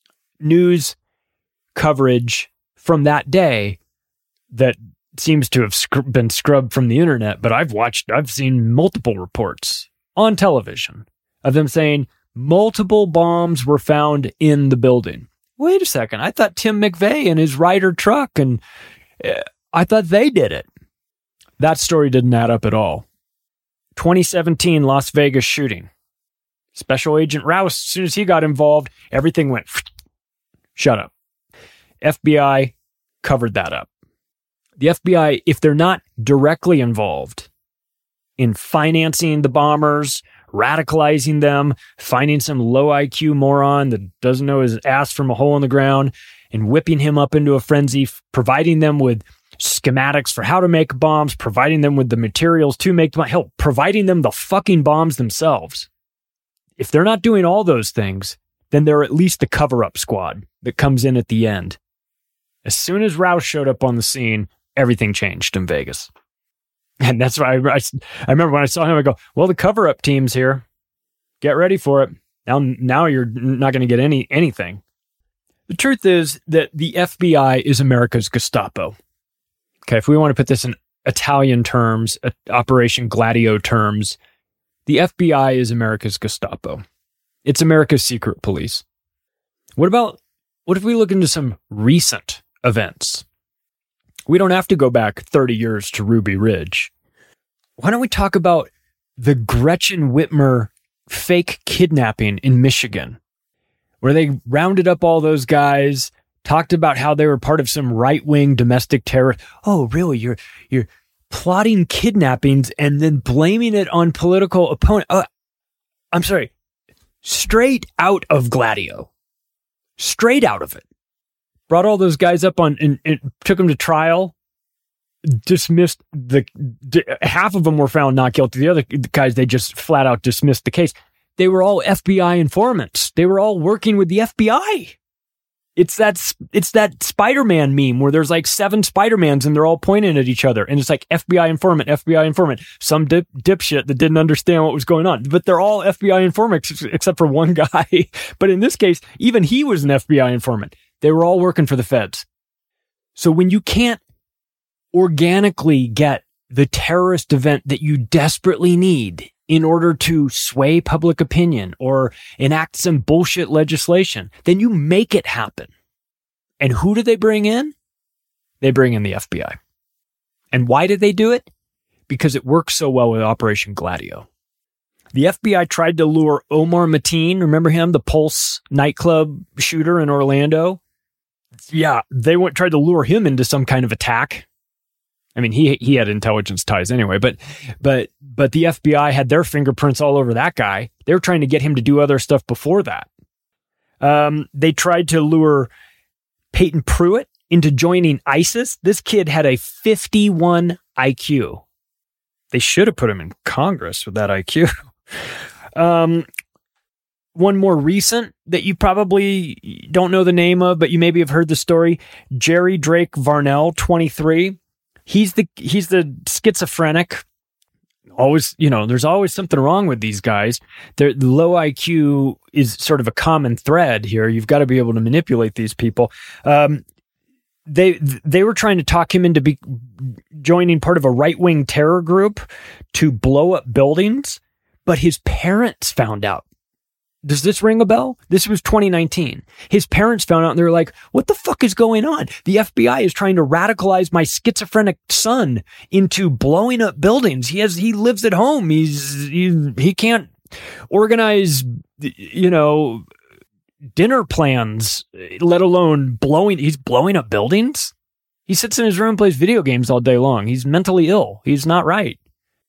news coverage from that day that seems to have sc- been scrubbed from the internet, but I've watched, I've seen multiple reports on television of them saying multiple bombs were found in the building. Wait a second. I thought Tim McVeigh and his Ryder truck, and uh, I thought they did it. That story didn't add up at all. twenty seventeen Las Vegas shooting. Special Agent Rouse, as soon as he got involved, everything went, shut up. F B I covered that up. The F B I, if they're not directly involved in financing the bombers, radicalizing them, finding some low I Q moron that doesn't know his ass from a hole in the ground and whipping him up into a frenzy, providing them with schematics for how to make bombs, providing them with the materials to make them, hell, providing them the fucking bombs themselves. If they're not doing all those things, then they're at least the cover-up squad that comes in at the end. As soon as Rouse showed up on the scene, everything changed in Vegas. And that's why I, I, I remember when I saw him, I go, well, the cover-up team's here. Get ready for it. Now, now you're not going to get any anything. The truth is that the F B I is America's Gestapo. Okay, if we want to put this in Italian terms, uh, Operation Gladio terms, the F B I is America's Gestapo. It's America's secret police. What about, what if we look into some recent events? We don't have to go back thirty years to Ruby Ridge. Why don't we talk about the Gretchen Whitmer fake kidnapping in Michigan, where they rounded up all those guys, talked about how they were part of some right-wing domestic terror. Oh, really? You're you're plotting kidnappings and then blaming it on political opponent. Uh, I'm sorry. Straight out of Gladio. Straight out of it. Brought all those guys up on and, and took them to trial. Dismissed the d- half of them were found not guilty. The other guys, they just flat out dismissed the case. They were all F B I informants. They were all working with the F B I. It's that it's that Spider-Man meme where there's like seven Spider-Mans and they're all pointing at each other, and it's like F B I informant, F B I informant. Some dip, dipshit that didn't understand what was going on, but they're all F B I informants except for one guy. But in this case, even he was an F B I informant. They were all working for the feds. So when you can't organically get the terrorist event that you desperately need in order to sway public opinion or enact some bullshit legislation, then you make it happen. And who do they bring in? They bring in the F B I. And why did they do it? Because it works so well with Operation Gladio. The F B I tried to lure Omar Mateen, remember him, the Pulse nightclub shooter in Orlando? Yeah, they went tried to lure him into some kind of attack. I mean, he he had intelligence ties anyway, but but but the F B I had their fingerprints all over that guy. They were trying to get him to do other stuff before that. Um, they tried to lure Peyton Pruitt into joining ISIS. This kid had a fifty-one I Q. They should have put him in Congress with that I Q. um, one more recent that you probably don't know the name of, but you maybe have heard the story. Jerry Drake Varnell, twenty-three. He's the he's the schizophrenic. Always, you know, there's always something wrong with these guys. Their low I Q is sort of a common thread here. You've got to be able to manipulate these people. Um, they they were trying to talk him into be joining part of a right-wing terror group to blow up buildings, but his parents found out. Does this ring a bell? This was twenty nineteen. His parents found out and they were like, what the fuck is going on? The F B I is trying to radicalize my schizophrenic son into blowing up buildings. He has, he lives at home. He's, he, he can't organize, you know, dinner plans, let alone blowing, he's blowing up buildings. He sits in his room and plays video games all day long. He's mentally ill. He's not right.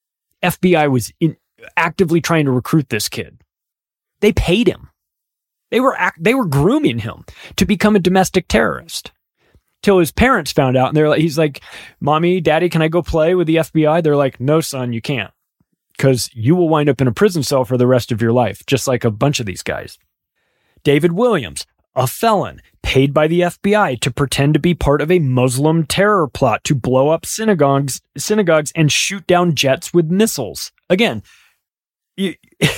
F B I was in, actively trying to recruit this kid. They paid him. They were act, they were grooming him to become a domestic terrorist. Till his parents found out, and they're like, he's like, "Mommy, Daddy, can I go play with the F B I?" They're like, "No, son, you can't, because you will wind up in a prison cell for the rest of your life, just like a bunch of these guys." David Williams, a felon paid by the F B I to pretend to be part of a Muslim terror plot to blow up synagogues, synagogues and shoot down jets with missiles. Again, you,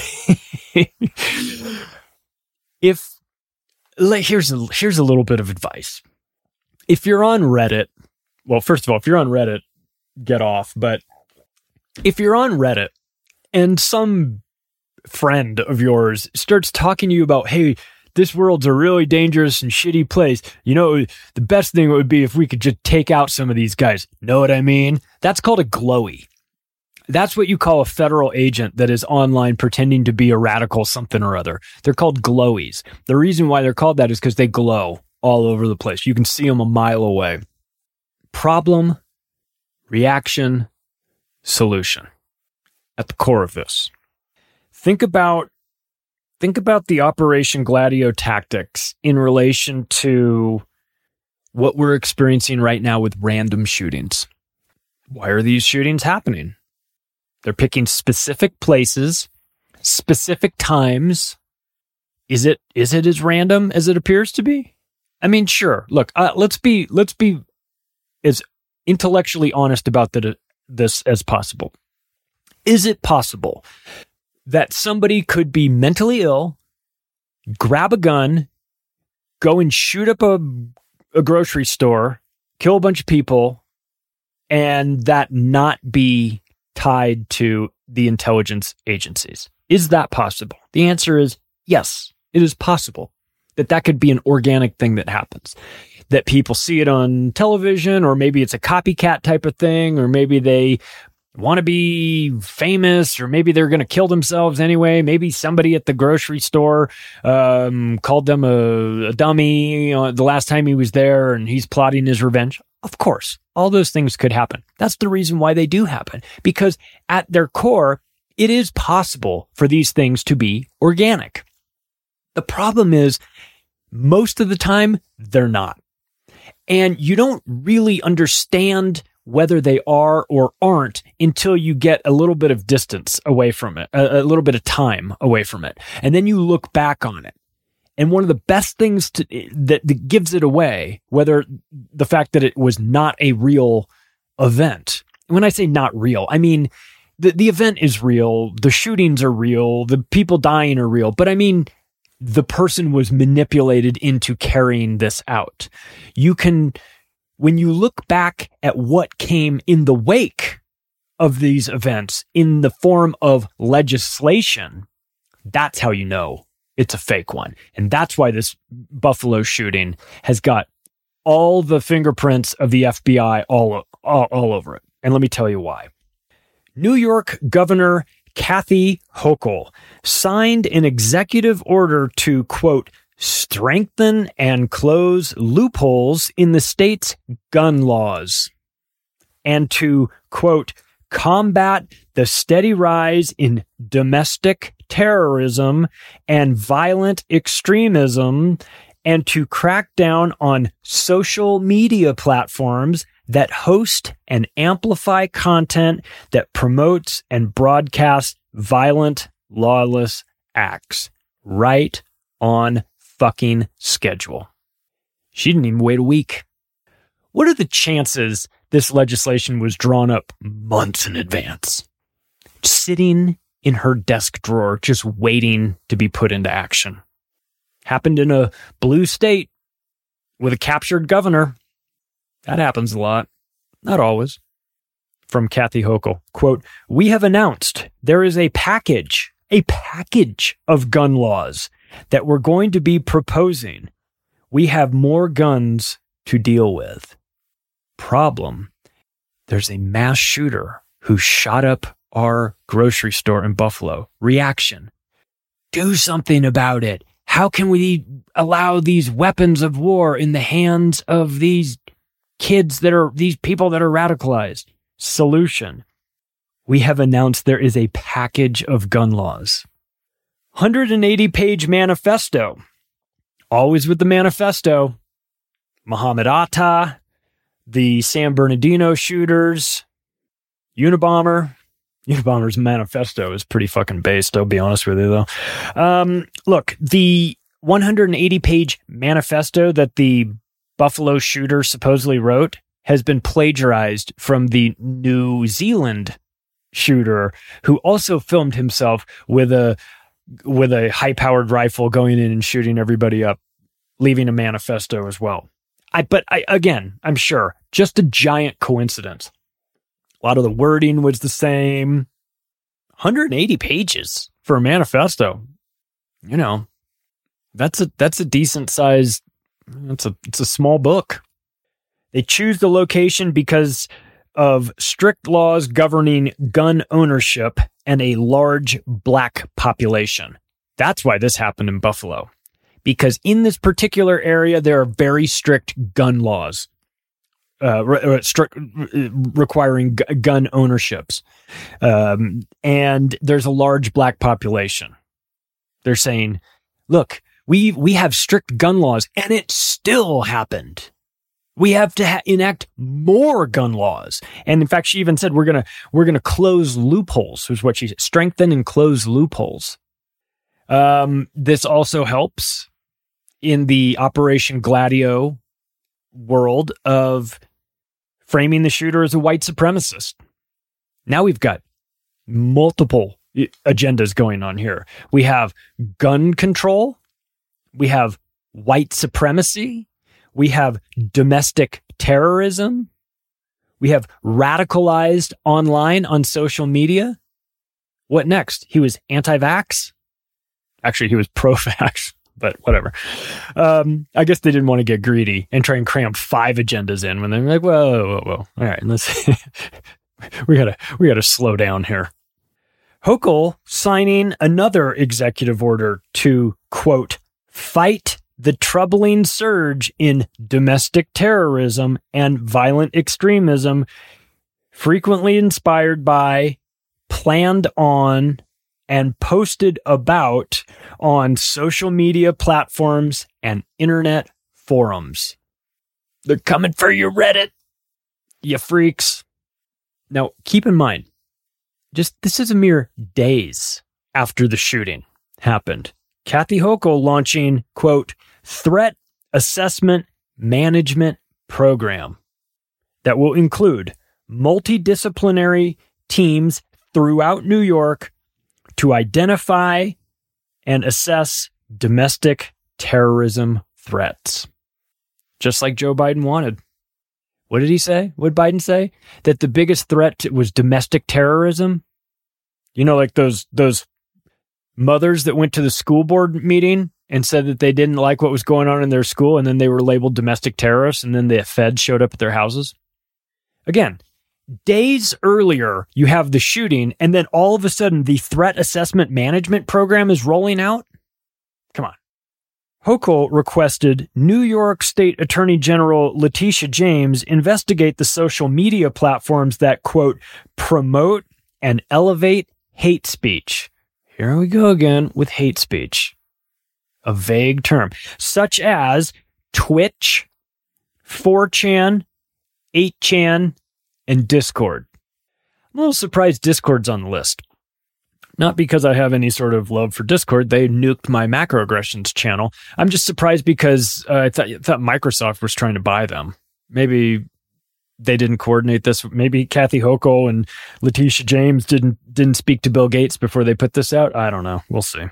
if like, here's a, here's a little bit of advice. If you're on Reddit, well, first of all, if you're on Reddit, get off. But if you're on Reddit and some friend of yours starts talking to you about, hey, this world's a really dangerous and shitty place. You know, the best thing would be if we could just take out some of these guys. Know what I mean? That's called a glowy. That's what you call a federal agent that is online pretending to be a radical something or other. They're called glowies. The reason why they're called that is because they glow all over the place. You can see them a mile away. Problem, reaction, solution. At the core of this. Think about think about the Operation Gladio tactics in relation to what we're experiencing right now with random shootings. Why are these shootings happening? They're picking specific places, specific times. Is it is it as random as it appears to be? I mean, sure. Look, uh, let's be let's be as intellectually honest about the, this as possible. Is it possible that somebody could be mentally ill, grab a gun, go and shoot up a, a grocery store, kill a bunch of people, and that not be tied to the intelligence agencies? Is that possible? The answer is yes, it is possible that that could be an organic thing that happens. That people see it on television, or maybe it's a copycat type of thing, or maybe they want to be famous, or maybe they're going to kill themselves anyway. Maybe somebody at the grocery store um, called them a, a dummy uh, the last time he was there, and he's plotting his revenge. Of course, all those things could happen. That's the reason why they do happen, because at their core, it is possible for these things to be organic. The problem is, most of the time, they're not. And you don't really understand whether they are or aren't until you get a little bit of distance away from it, a, a little bit of time away from it. And then you look back on it. And one of the best things to, that, that gives it away, whether the fact that it was not a real event. When I say not real, I mean, the, the event is real. The shootings are real. The people dying are real. But I mean, the person was manipulated into carrying this out. You can, when you look back at what came in the wake of these events in the form of legislation, that's how you know it's a fake one. And that's why this Buffalo shooting has got all the fingerprints of the F B I all, all, all over it. And let me tell you why. New York Governor Kathy Hochul signed an executive order to, quote, strengthen and close loopholes in the state's gun laws, and to, quote, combat the steady rise in domestic terrorism and violent extremism, and to crack down on social media platforms that host and amplify content that promotes and broadcasts violent, lawless acts. Right on fucking schedule. She didn't even wait a week. What are the chances this legislation was drawn up months in advance, sitting in her desk drawer, just waiting to be put into action? Happened in a blue state with a captured governor. That happens a lot. Not always. From Kathy Hochul, quote, we have announced there is a package, a package of gun laws that we're going to be proposing. We have more guns to deal with. Problem, there's a mass shooter who shot up our grocery store in Buffalo. Reaction, do something about it. How can we allow these weapons of war in the hands of these kids that are, these people that are radicalized? Solution, we have announced there is a package of gun laws. one hundred eighty page manifesto. Always with the manifesto. Muhammad Atta, the San Bernardino shooters, Unabomber. Unabomber's manifesto is pretty fucking based, I'll be honest with you, though. Um, look, the one hundred eighty page manifesto that the Buffalo shooter supposedly wrote has been plagiarized from the New Zealand shooter, who also filmed himself with a with a high-powered rifle going in and shooting everybody up, leaving a manifesto as well. I but I again, I'm sure, just a giant coincidence. A lot of the wording was the same. one hundred eighty pages for a manifesto. You know, that's a that's a decent size. It's a it's a small book. They choose the location because of strict laws governing gun ownership and a large black population. That's why this happened in Buffalo. Because in this particular area, there are very strict gun laws, uh, re- strict, requiring g- gun ownerships. Um, and there's a large black population. They're saying, look, we we have strict gun laws, and it still happened. We have to ha- enact more gun laws. And in fact, she even said, we're going to we're gonna close loopholes, was what she said. Strengthen and close loopholes. Um, this also helps in the Operation Gladio world of framing the shooter as a white supremacist. Now we've got multiple agendas going on here. We have gun control. We have white supremacy. We have domestic terrorism. We have radicalized online on social media. What next? He was anti-vax? Actually, he was pro-vax, but whatever. Um, I guess they didn't want to get greedy and try and cram five agendas in when they're like, whoa, whoa, whoa, whoa. All right, let's we gotta we gotta slow down here. Hochul signing another executive order to, quote, fight the troubling surge in domestic terrorism and violent extremism, frequently inspired by, planned on, and posted about on social media platforms and internet forums. They're coming for you, Reddit, you freaks. Now, keep in mind, just this is a mere days after the shooting happened. Kathy Hochul launching, quote, threat assessment management program that will include multidisciplinary teams throughout New York to identify and assess domestic terrorism threats. Just like Joe Biden wanted. What did he say? What did Biden say? That the biggest threat was domestic terrorism? You know, like those those mothers that went to the school board meeting and said that they didn't like what was going on in their school, and then they were labeled domestic terrorists, and then the feds showed up at their houses. Again, days earlier, you have the shooting, and then all of a sudden, the threat assessment management program is rolling out? Come on. Hochul requested New York State Attorney General Letitia James investigate the social media platforms that, quote, promote and elevate hate speech. Here we go again with hate speech. A vague term, such as Twitch, four chan, eight chan, and Discord. I'm a little surprised Discord's on the list. Not because I have any sort of love for Discord. They nuked my macroaggressions channel. I'm just surprised because uh, I thought, thought Microsoft was trying to buy them. Maybe they didn't coordinate this. Maybe Kathy Hochul and Letitia James didn't didn't speak to Bill Gates before they put this out. I don't know. We'll see.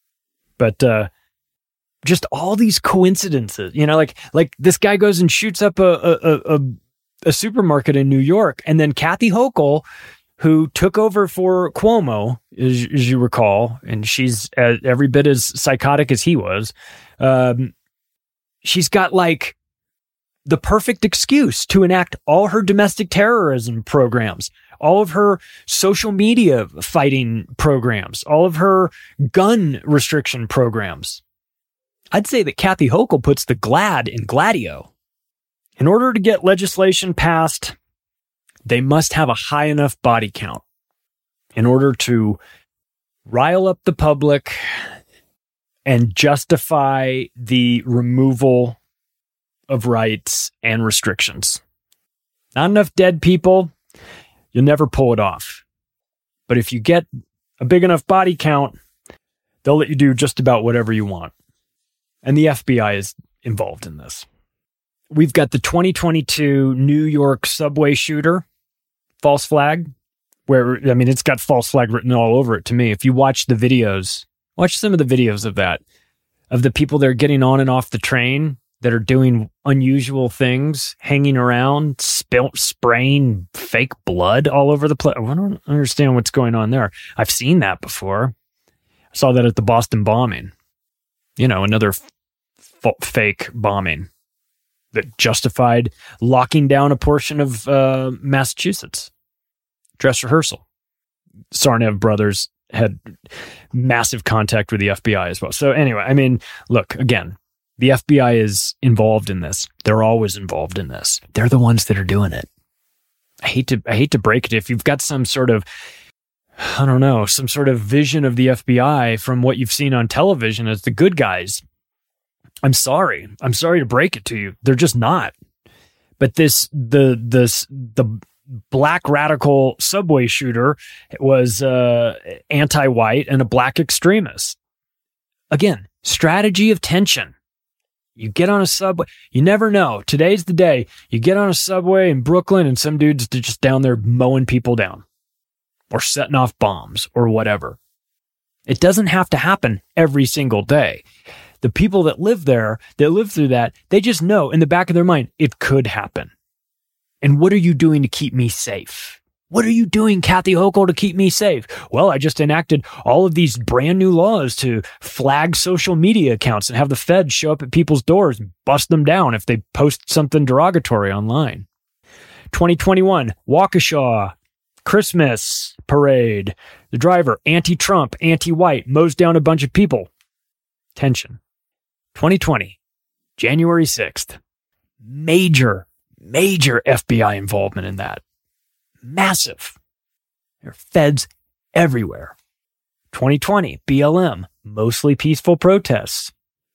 But uh, just all these coincidences, you know, like like this guy goes and shoots up a a, a, a supermarket in New York, and then Kathy Hochul, who took over for Cuomo, as, as you recall, and she's uh, every bit as psychotic as he was. Um, she's got like the perfect excuse to enact all her domestic terrorism programs, all of her social media fighting programs, all of her gun restriction programs. I'd say that Kathy Hochul puts the glad in Gladio. In order to get legislation passed, they must have a high enough body count in order to rile up the public and justify the removal of rights and restrictions. Not enough dead people, you'll never pull it off. But if you get a big enough body count, they'll let you do just about whatever you want. And the F B I is involved in this. We've got the twenty twenty-two New York subway shooter, false flag, where, I mean, it's got false flag written all over it to me. If you watch the videos, watch some of the videos of that, of the people that are getting on and off the train that are doing unusual things, hanging around, spill, spraying fake blood all over the place. I don't understand what's going on there. I've seen that before. I saw that at the Boston bombing. You know, another f- f- fake bombing that justified locking down a portion of uh, Massachusetts. Dress rehearsal. Tsarnaev brothers had massive contact with the F B I as well. So anyway, I mean, look, again, the F B I is involved in this. They're always involved in this. They're the ones that are doing it. I hate to, I hate to break it. If you've got some sort of, I don't know, some sort of vision of the F B I from what you've seen on television as the good guys, I'm sorry. I'm sorry to break it to you. They're just not. But this, the, this, the black radical subway shooter was uh, anti-white and a black extremist. Again, strategy of tension. You get on a subway, you never know. Today's the day. You get on a subway in Brooklyn and some dude's just down there mowing people down or setting off bombs or whatever. It doesn't have to happen every single day. The people that live there, that live through that, they just know in the back of their mind, it could happen. And what are you doing to keep me safe? What are you doing, Kathy Hochul, to keep me safe? Well, I just enacted all of these brand new laws to flag social media accounts and have the feds show up at people's doors and bust them down if they post something derogatory online. twenty twenty-one, Waukesha, Christmas parade. The driver, anti-Trump, anti-white, mows down a bunch of people. Tension. twenty twenty, January sixth. Major, major F B I involvement in that. Massive. There are feds everywhere. twenty twenty, B L M, mostly peaceful protests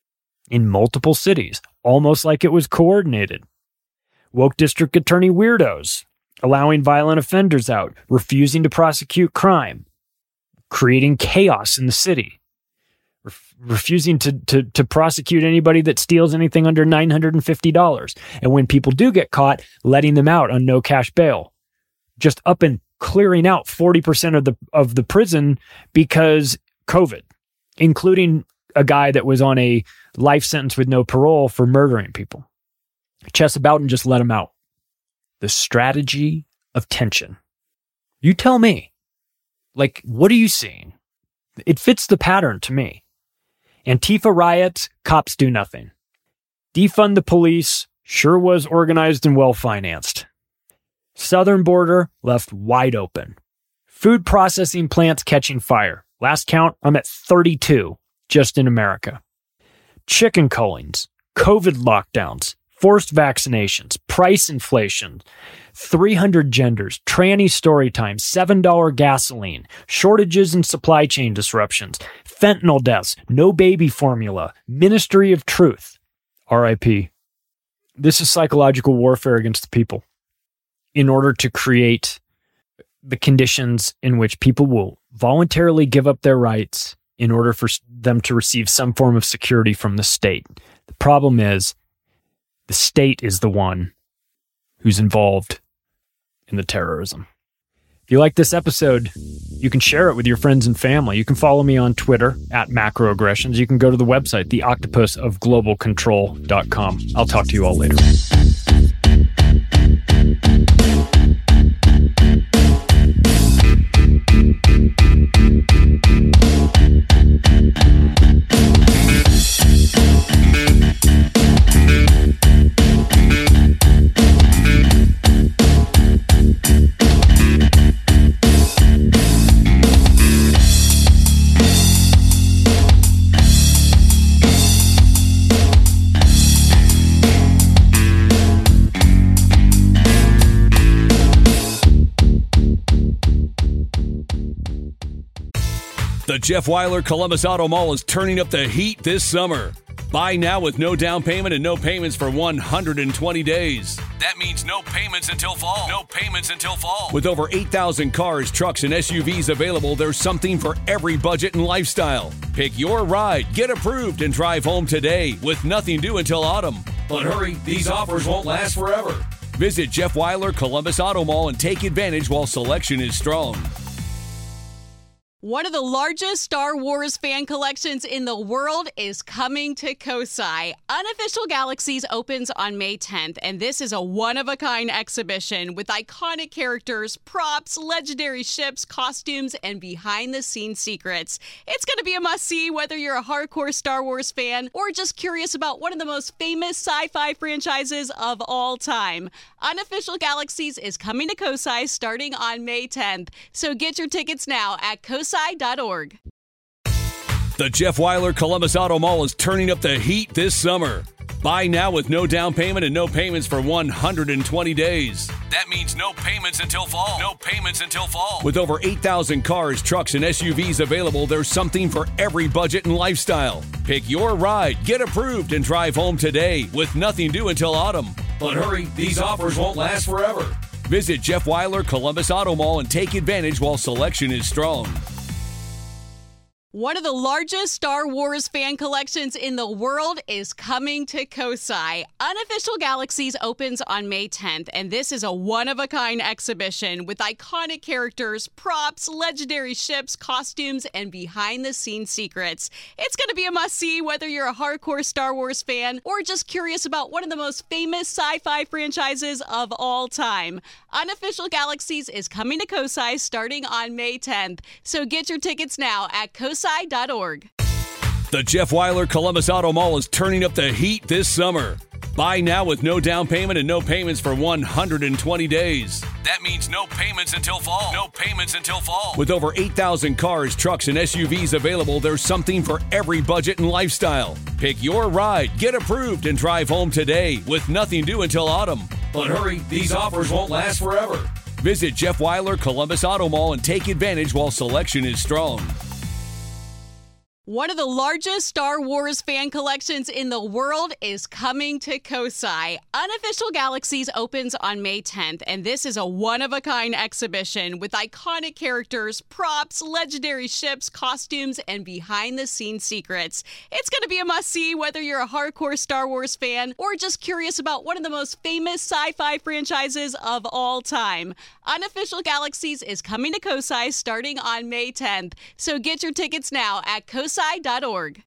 in multiple cities, almost like it was coordinated. Woke district attorney weirdos, allowing violent offenders out, refusing to prosecute crime, creating chaos in the city, ref- refusing to, to, to prosecute anybody that steals anything under nine hundred fifty dollars. And when people do get caught, letting them out on no cash bail. Just up and clearing out forty percent of the of the prison because COVID, including a guy that was on a life sentence with no parole for murdering people. Chest about and just let him out. The strategy of tension. You tell me. Like, what are you seeing? It fits the pattern to me. Antifa riots, cops do nothing. Defund the police, sure was organized and well-financed. Southern border left wide open. Food processing plants catching fire. Last count, I'm at thirty-two just in America. Chicken cullings, COVID lockdowns, forced vaccinations, price inflation, three hundred genders, tranny story time, seven dollars gasoline, shortages and supply chain disruptions, fentanyl deaths, no baby formula, Ministry of Truth, R I P. This is psychological warfare against the people in order to create the conditions in which people will voluntarily give up their rights in order for them to receive some form of security from the state. The problem is the state is the one who's involved in the terrorism. If you like this episode, you can share it with your friends and family. You can follow me on Twitter at macroaggressions. You can go to the website, the octopus of global control dot com. I'll talk to you all later. The Jeff Weiler Columbus Auto Mall is turning up the heat this summer. Buy now with no down payment and no payments for one hundred twenty days. That means no payments until fall. No payments until fall. With over eight thousand cars, trucks, and S U Vs available, there's something for every budget and lifestyle. Pick your ride, get approved, and drive home today with nothing due until autumn. But hurry, these offers won't last forever. Visit Jeff Weiler Columbus Auto Mall and take advantage while selection is strong. One of the largest Star Wars fan collections in the world is coming to Kosai. Unofficial Galaxies opens on May tenth, and this is a one-of-a-kind exhibition with iconic characters, props, legendary ships, costumes, and behind-the-scenes secrets. It's going to be a must-see whether you're a hardcore Star Wars fan or just curious about one of the most famous sci-fi franchises of all time. Unofficial Galaxies is coming to Kosai starting on May tenth, so get your tickets now at kosai dot org. The Jeff Weiler Columbus Auto Mall is turning up the heat this summer. Buy now with no down payment and no payments for one hundred twenty days. That means no payments until fall. No payments until fall. With over eight thousand cars, trucks, and S U Vs available, there's something for every budget and lifestyle. Pick your ride, get approved, and drive home today with nothing due until autumn. But hurry, these offers won't last forever. Visit Jeff Weiler Columbus Auto Mall and take advantage while selection is strong. One of the largest Star Wars fan collections in the world is coming to Kosai. Unofficial Galaxies opens on May tenth, and this is a one-of-a-kind exhibition with iconic characters, props, legendary ships, costumes, and behind-the-scenes secrets. It's going to be a must-see whether you're a hardcore Star Wars fan or just curious about one of the most famous sci-fi franchises of all time. Unofficial Galaxies is coming to Kosai starting on May tenth, so get your tickets now at kosai dot org. The Jeff Weiler Columbus Auto Mall is turning up the heat this summer. Buy now with no down payment and no payments for one hundred twenty days. That means no payments until fall. No payments until fall. With over eight thousand cars, trucks, and S U Vs available, there's something for every budget and lifestyle. Pick your ride, get approved, and drive home today with nothing due until autumn. But hurry, these offers won't last forever. Visit Jeff Weiler Columbus Auto Mall and take advantage while selection is strong. One of the largest Star Wars fan collections in the world is coming to Kosai. Unofficial Galaxies opens on May tenth, and this is a one-of-a-kind exhibition with iconic characters, props, legendary ships, costumes, and behind-the-scenes secrets. It's going to be a must-see whether you're a hardcore Star Wars fan or just curious about one of the most famous sci-fi franchises of all time. Unofficial Galaxies is coming to Kosai starting on May tenth, so get your tickets now at kosai dot org.